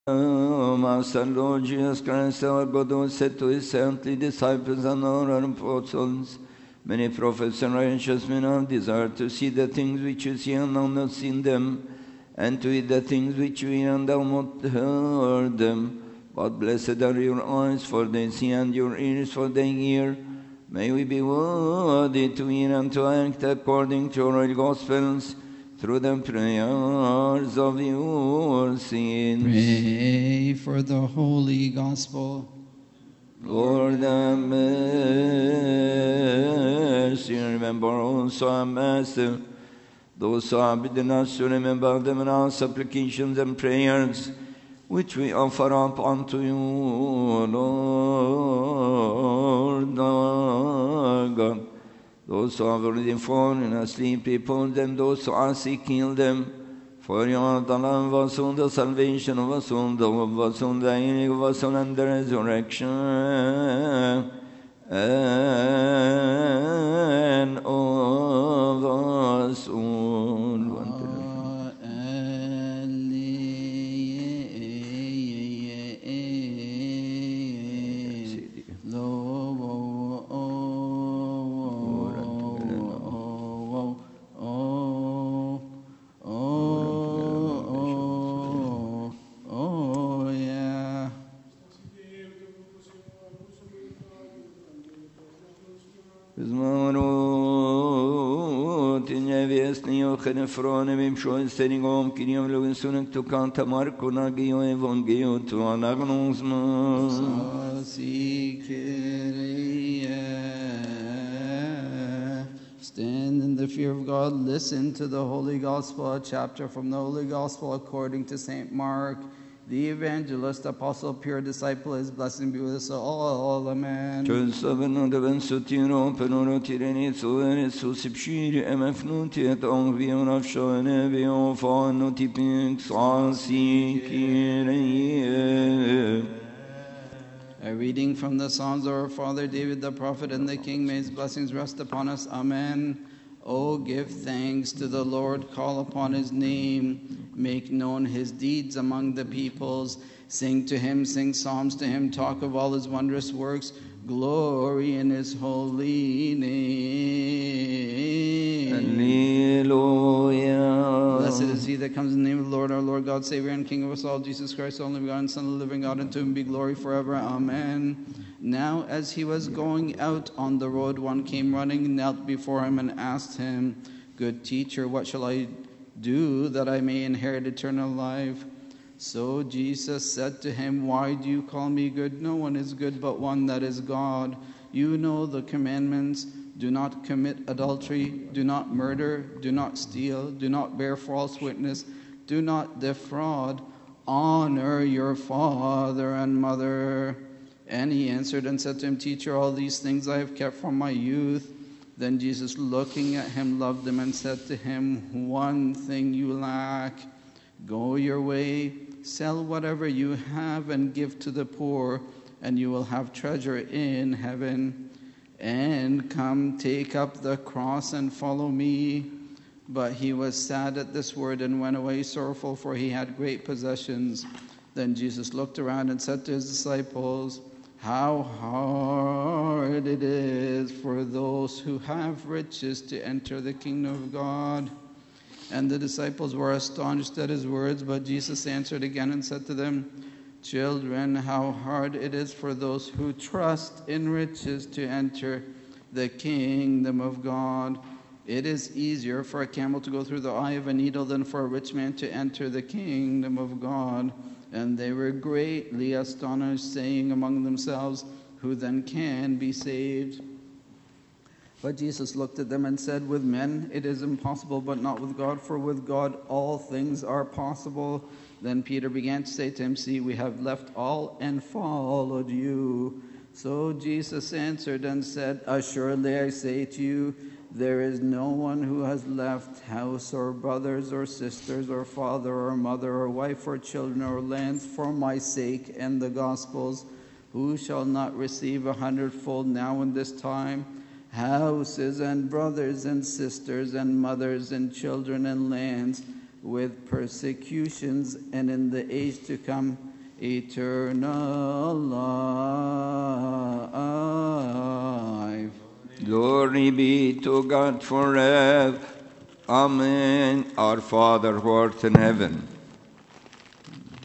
Master Lord Jesus Christ, our God, who said to his saintly disciples and our apostles, many prophets and righteous men have desired to see the things which you see and have not seen them, and to eat the things which we and have not heard them. But blessed are your eyes, for they see, and your ears, for they hear. May we be worthy to hear and to act according to your Gospels, through the prayers of your saints. Pray for the Holy Gospel. Lord, have mercy. Remember also our Master, those who have bidden us to remember them in our supplications and prayers, which we offer up unto you, Lord our God. Those who have already fallen asleep, repose them. Those who are sick, heal them. For you are the love of us, all the salvation of us, all the hope of us, all the healing of us, all and the resurrection and of us all. Nefronem show standing on Kiniam Luginsunek to Canta Marco Nagio Evangeo to Anagnosma. Stand in the fear of God, listen to the Holy Gospel, a chapter from the Holy Gospel according to St. Mark. The evangelist, apostle, pure disciple, his blessing be with us all. Amen. A reading from the Psalms of our father David the prophet and the king. May his blessings rest upon us. Amen. Oh, give thanks to the Lord, call upon his name, make known his deeds among the peoples. Sing to him, sing psalms to him, talk of all his wondrous works, glory in his holy name. Alleluia. Blessed is he that comes in the name of the Lord, our Lord God, Savior and King of us all, Jesus Christ, only begotten Son of the living God, and to him be glory forever. Amen. Now as he was going out on the road, one came running, knelt before him, and asked him, Good teacher, what shall I do that I may inherit eternal life? So Jesus said to him, Why do you call me good? No one is good but one, that is God. You know the commandments. Do not commit adultery, do not murder, do not steal, do not bear false witness, do not defraud, honor your father and mother. And he answered and said to him, Teacher, all these things I have kept from my youth. Then Jesus, looking at him, loved him and said to him, One thing you lack. Go your way, sell whatever you have and give to the poor, and you will have treasure in heaven. And come, take up the cross and follow me. But he was sad at this word and went away sorrowful, for he had great possessions. Then Jesus looked around and said to his disciples, How hard it is for those who have riches to enter the kingdom of God. And the disciples were astonished at his words, but Jesus answered again and said to them, Children, how hard it is for those who trust in riches to enter the kingdom of God. It is easier for a camel to go through the eye of a needle than for a rich man to enter the kingdom of God. And they were greatly astonished, saying among themselves, Who then can be saved? But Jesus looked at them and said, With men it is impossible, but not with God, for with God all things are possible. Then Peter began to say to him, See, we have left all and followed you. So Jesus answered and said, Assuredly I say to you, there is no one who has left house or brothers or sisters or father or mother or wife or children or lands for my sake and the gospel's, who shall not receive 100-fold now in this time, houses and brothers and sisters and mothers and children and lands, with persecutions, and in the age to come eternal life. Glory be to God forever. Amen. Our Father who art in heaven,